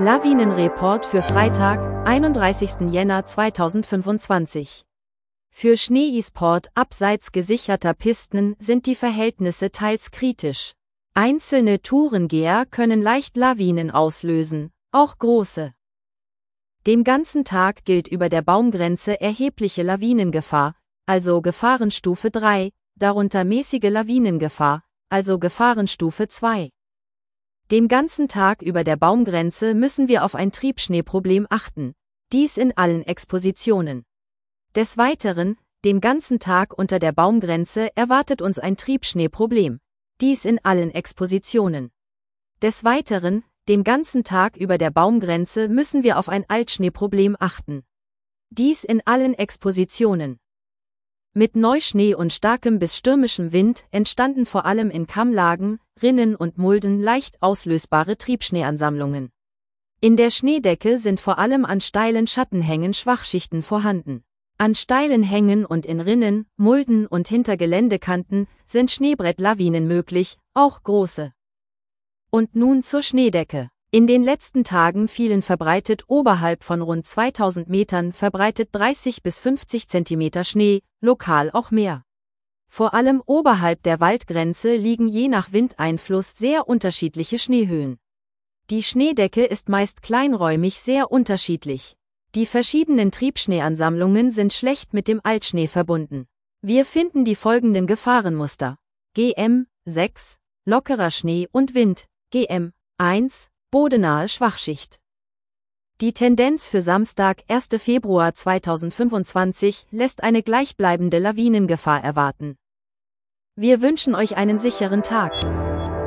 Lawinenreport für Freitag, 31. Jänner 2025. Für Schnee-E-Sport abseits gesicherter Pisten sind die Verhältnisse teils kritisch. Einzelne Tourengeher können leicht Lawinen auslösen, auch große. Den ganzen Tag gilt über der Baumgrenze erhebliche Lawinengefahr, also Gefahrenstufe 3, darunter mäßige Lawinengefahr, also Gefahrenstufe 2. Den ganzen Tag über der Baumgrenze müssen wir auf ein Triebschneeproblem achten, dies in allen Expositionen. Des Weiteren, den ganzen Tag unter der Baumgrenze erwartet uns ein Triebschneeproblem, dies in allen Expositionen. Des Weiteren, den ganzen Tag über der Baumgrenze müssen wir auf ein Altschneeproblem achten. Dies in allen Expositionen. Mit Neuschnee und starkem bis stürmischem Wind entstanden vor allem in Kammlagen, Rinnen und Mulden leicht auslösbare Triebschneeansammlungen. In der Schneedecke sind vor allem an steilen Schattenhängen Schwachschichten vorhanden. An steilen Hängen und in Rinnen, Mulden und hinter Geländekanten sind Schneebrettlawinen möglich, auch große. Und nun zur Schneedecke. In den letzten Tagen fielen verbreitet oberhalb von rund 2000 Metern verbreitet 30 bis 50 Zentimeter Schnee, lokal auch mehr. Vor allem oberhalb der Waldgrenze liegen je nach Windeinfluss sehr unterschiedliche Schneehöhen. Die Schneedecke ist meist kleinräumig sehr unterschiedlich. Die verschiedenen Triebschneeansammlungen sind schlecht mit dem Altschnee verbunden. Wir finden die folgenden Gefahrenmuster. GM 6, lockerer Schnee und Wind, GM 1, bodenahe Schwachschicht. Die Tendenz für Samstag, 1. Februar 2025, lässt eine gleichbleibende Lawinengefahr erwarten. Wir wünschen euch einen sicheren Tag.